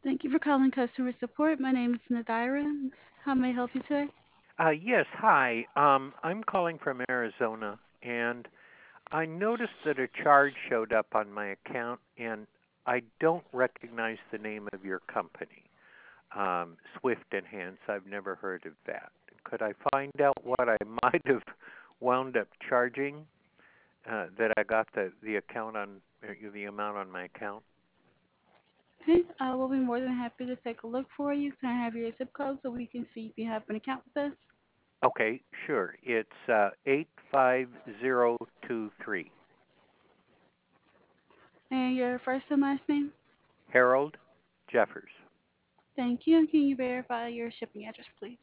Thank you for calling customer support. My name is Nadira. How may I help you today? Yes, hi. I'm calling from Arizona, and I noticed that a charge showed up on my account, and I don't recognize the name of your company, Swift Enhance. I've never heard of that. Could I find out what I might have wound up charging that I got the account on the amount on my account? Okay, we'll be more than happy to take a look for you. Can I have your zip code so we can see if you have an account with us? Okay, sure. It's 85023. And your first and last name? Harold Jeffers. Thank you. And can you verify your shipping address, please?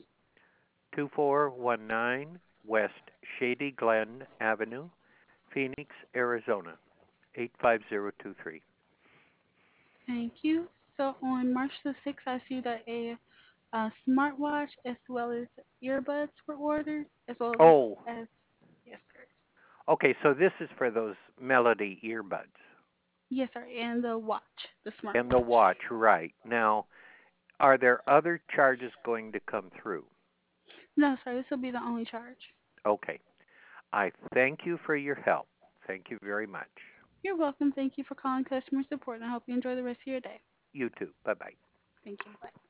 2419 West Shady Glen Avenue, Phoenix, Arizona 85023. Thank you. So on March the 6th, I see that a smartwatch as well as earbuds were ordered, as well Oh, as yes, sir. okay, so this is for those Melody earbuds Yes, sir. And the watch, the and the smartwatch. watch, right. Now, are there other charges going to come through? No, sir. This will be the only charge. Okay. I thank you for your help. Thank you very much. You're welcome. Thank you for calling customer support, and I hope you enjoy the rest of your day. You too. Bye-bye. Thank you. Bye.